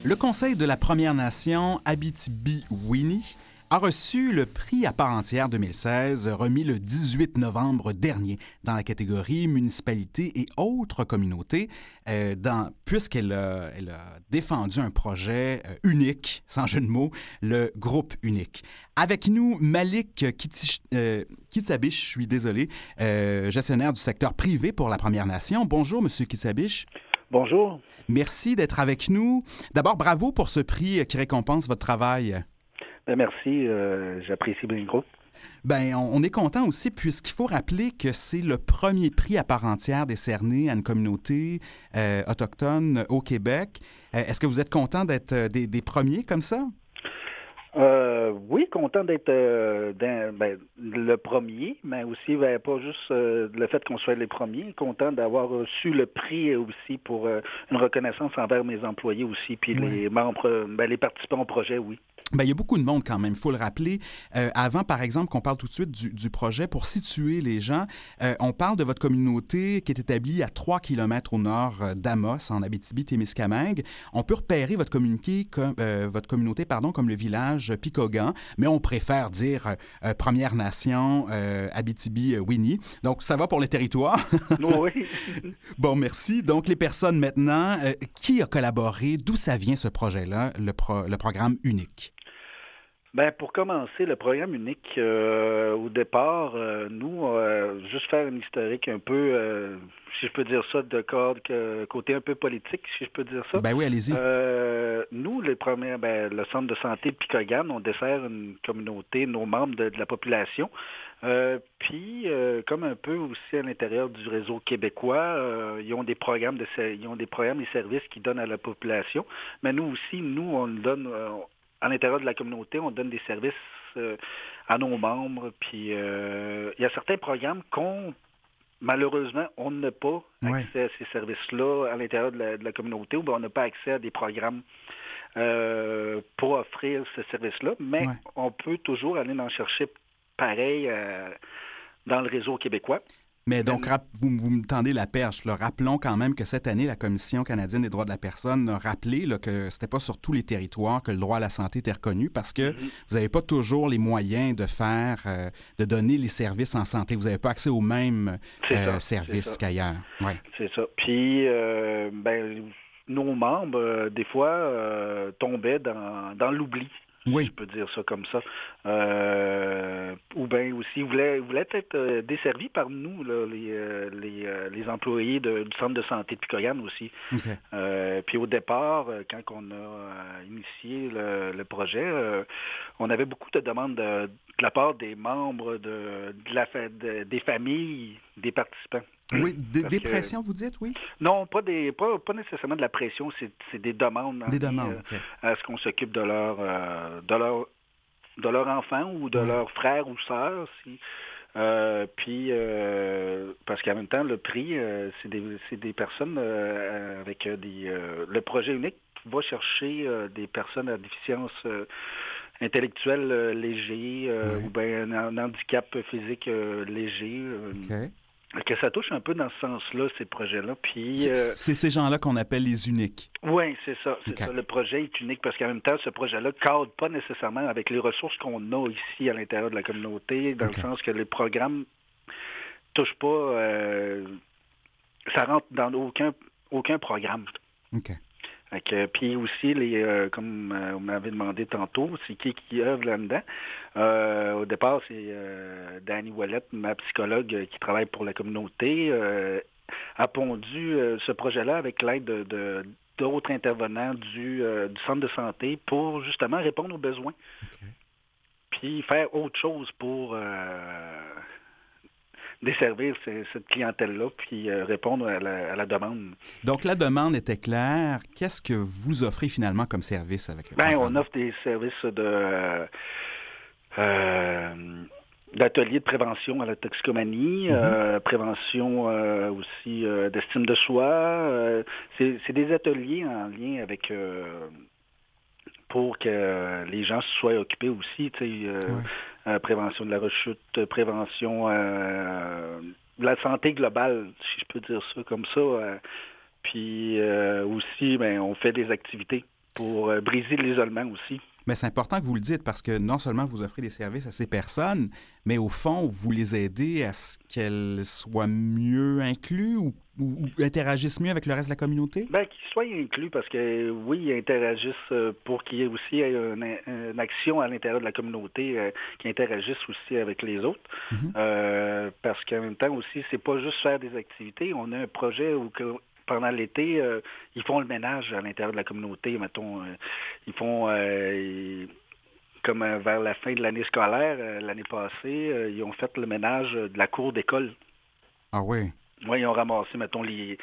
Le Conseil de la Première Nation Abitibi-Winnie a reçu le prix à part entière 2016, remis le 18 novembre dernier dans la catégorie municipalité et autres communautés, puisqu'elle a défendu un projet unique, sans jeu de mots, le groupe unique. Avec nous, Malik Kitsabich, je suis désolé, gestionnaire du secteur privé pour la Première Nation. Bonjour, Monsieur Kitsabich. Bonjour. Merci d'être avec nous. D'abord, bravo pour ce prix qui récompense votre travail. Bien, merci, j'apprécie bien le groupe. Bien, on est content aussi puisqu'il faut rappeler que c'est le premier prix à part entière décerné à une communauté autochtone au Québec. Est-ce que vous êtes content d'être des premiers comme ça? Oui, content d'être le premier, mais aussi pas juste le fait qu'on soit les premiers, content d'avoir reçu le prix aussi pour une reconnaissance envers mes employés aussi, puis les membres, les participants au projet, oui. Bien, il y a beaucoup de monde quand même, il faut le rappeler. Avant, par exemple, qu'on parle tout de suite du projet, pour situer les gens, on parle de votre communauté qui est établie à 3 kilomètres au nord d'Amos, en Abitibi-Témiscamingue. On peut repérer votre communauté comme le village Picogan, mais on préfère dire Première Nation Abitibi-Winnie. Donc, ça va pour les territoires? Oui. Bon, merci. Donc, les personnes maintenant, qui a collaboré? D'où ça vient ce projet-là, le programme unique? Bien, pour commencer, le programme unique, au départ, nous, juste faire une historique un peu, si je peux dire ça, côté un peu politique, si je peux dire ça. Ben oui, allez-y. Nous, le centre de santé de Picogan, on dessert une communauté, nos membres de la population. Puis, comme un peu aussi à l'intérieur du réseau québécois, ils ont des programmes et services qu'ils donnent à la population. Mais nous aussi, on donne... à l'intérieur de la communauté, on donne des services à nos membres. Puis il y a certains programmes malheureusement, on n'a pas accès à ces services-là à l'intérieur de la communauté, ou bien on n'a pas accès à des programmes pour offrir ce service-là, mais on peut toujours aller en chercher pareil dans le réseau québécois. Mais donc, vous me tendez la perche. Là. Rappelons quand même que cette année, la Commission canadienne des droits de la personne a rappelé là, que c'était pas sur tous les territoires que le droit à la santé était reconnu parce que vous n'avez pas toujours les moyens de donner les services en santé. Vous n'avez pas accès aux mêmes services qu'ailleurs. Ouais. C'est ça. Puis, nos membres, des fois, tombaient dans l'oubli. Si je peux dire ça comme ça. Ou bien aussi, voulaient être desservis par nous, là, les employés du centre de santé de Picogan aussi. Okay. Puis au départ, quand on a initié le projet, on avait beaucoup de demandes de la part des membres des familles, des participants. Oui, des pressions, vous dites, oui? Non, pas nécessairement de la pression, c'est des demandes. Des demandes, OK. À ce qu'on s'occupe de leur enfant ou de leur frère ou sœur. Puis, parce qu'en même temps, le prix, c'est des personnes avec le projet unique va chercher des personnes à déficience intellectuelle léger ou bien un handicap physique léger. OK. Que ça touche un peu dans ce sens-là, ces projets-là. Puis, c'est ces gens-là qu'on appelle les uniques. Oui, c'est ça. Ça. Le projet est unique parce qu'en même temps, ce projet-là ne cadre pas nécessairement avec les ressources qu'on a ici à l'intérieur de la communauté, dans le sens que les programmes ne touchent pas... ça rentre dans aucun programme. OK. Puis aussi, comme vous m'avez demandé tantôt, c'est qui œuvre là-dedans. Au départ, c'est Dani Ouellette, ma psychologue qui travaille pour la communauté, a pondu ce projet-là avec l'aide d'autres intervenants du centre de santé pour justement répondre aux besoins. Okay. Puis faire autre chose pour desservir cette clientèle-là, puis répondre à la demande. Donc, la demande était claire. Qu'est-ce que vous offrez finalement comme service avec le programme? On offre des services d'ateliers de prévention à la toxicomanie, prévention aussi d'estime de soi. C'est des ateliers en lien avec... pour que les gens soient occupés aussi, prévention de la rechute, prévention de la santé globale, si je peux dire ça comme ça. Puis aussi, on fait des activités pour briser l'isolement aussi. Mais c'est important que vous le dites parce que non seulement vous offrez des services à ces personnes, mais au fond, vous les aidez à ce qu'elles soient mieux incluses ou interagissent mieux avec le reste de la communauté? Bien, qu'ils soient inclus parce que, oui, ils interagissent pour qu'il y ait aussi une action à l'intérieur de la communauté qui interagisse aussi avec les autres. Parce qu'en même temps aussi, c'est pas juste faire des activités. On a un projet où pendant l'été, ils font le ménage à l'intérieur de la communauté. Mettons, ils font, comme vers la fin de l'année scolaire, l'année passée, ils ont fait le ménage de la cour d'école. Ah oui? Oui, ils ont ramassé, mettons, les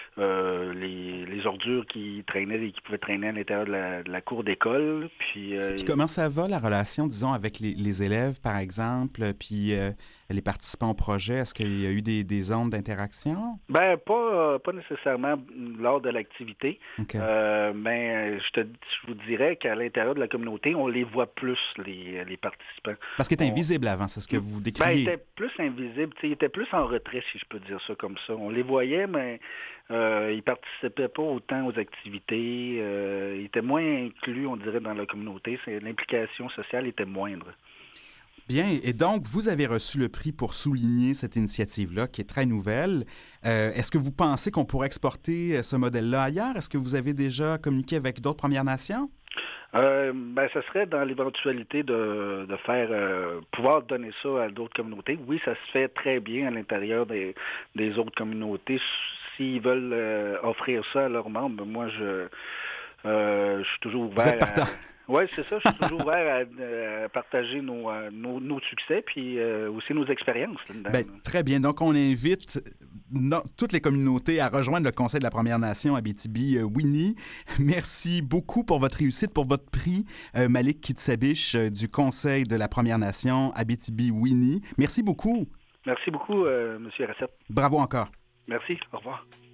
ordures qui traînaient et qui pouvaient traîner à l'intérieur de la cour d'école. Puis comment ça va, la relation, disons, avec les élèves, par exemple, puis les participants au projet? Est-ce qu'il y a eu des zones d'interaction? Ben pas nécessairement lors de l'activité, Okay. mais je vous dirais qu'à l'intérieur de la communauté, on les voit plus, les participants. Parce qu'il est invisible avant, c'est ce que vous Ben, décrivez. ils étaient plus invisibles, ils étaient plus en retrait, si je peux dire ça comme ça. On les voyait, mais ils participaient pas autant aux activités. Ils étaient moins inclus, on dirait, dans la communauté. L'implication sociale était moindre. Bien, et donc, vous avez reçu le prix pour souligner cette initiative-là, qui est très nouvelle. Est-ce que vous pensez qu'on pourrait exporter ce modèle-là ailleurs? Est-ce que vous avez déjà communiqué avec d'autres Premières Nations? Ben, ça serait dans l'éventualité de faire pouvoir donner ça à d'autres communautés. Oui, ça se fait très bien à l'intérieur des autres communautés. S'ils veulent offrir ça à leurs membres, moi, je suis toujours ouvert. Vous êtes partant. Oui, c'est ça. Je suis toujours ouvert à partager nos succès puis aussi nos expériences là-dedans. Bien, très bien. Donc, on invite toutes les communautés à rejoindre le Conseil de la Première Nation Abitibi-Winnie. Merci beaucoup pour votre réussite, pour votre prix, Malik Kitsabich du Conseil de la Première Nation Abitibi-Winnie. Merci beaucoup. Merci beaucoup, M. Racette. Bravo encore. Merci. Au revoir.